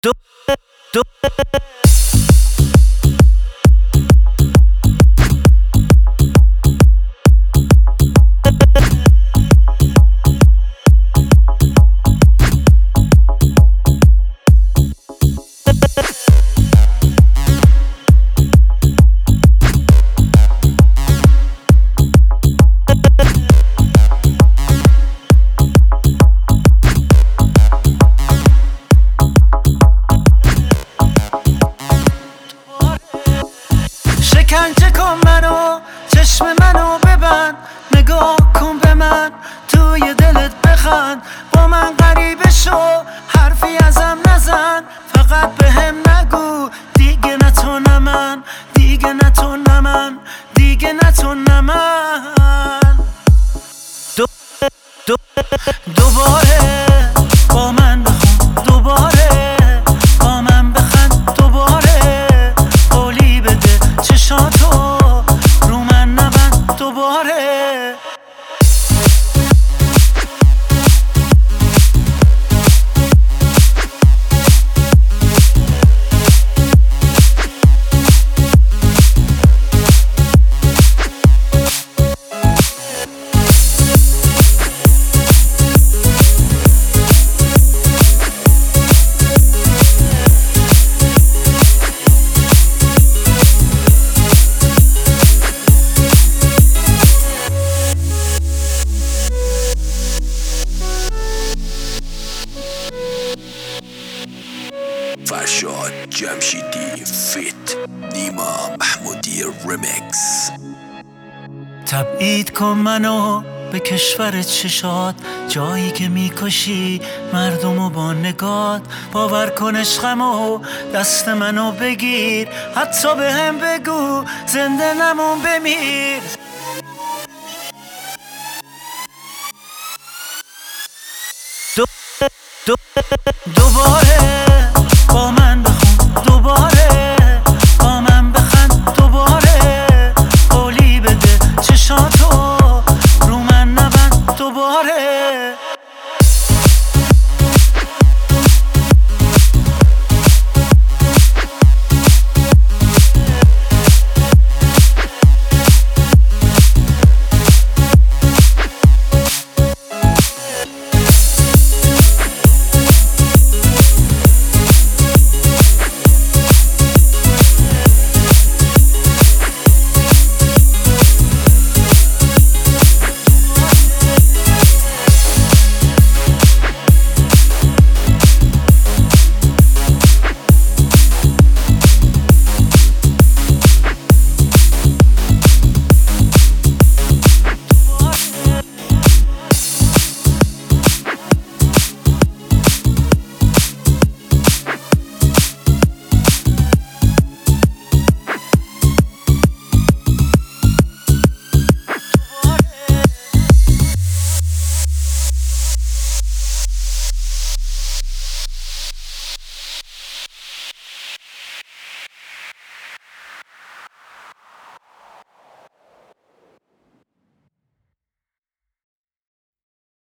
دو دو شکنجه کن منو، چشم منو ببند، نگاه کن به من، توی دلت بخند، با من غریبه شو، حرفی ازم نزن، فقط بهم نگو دیگه نه تو نه من، دیگه نه تو نه من، دیگه نه تو نه من. دوباره با من بخون، دوباره با من بخند، دوباره قولی بده چشاتو رو من نبند، دوباره فرشاد جمشیدی فیت نیما محمودی ریمیکس. تبعید کن منو به کشور چشات، جایی که میکشی مردمو با نگات، باور کن عشقمو دست منو بگیر، حتی به هم بگو زنده نمون بمیر. دوباره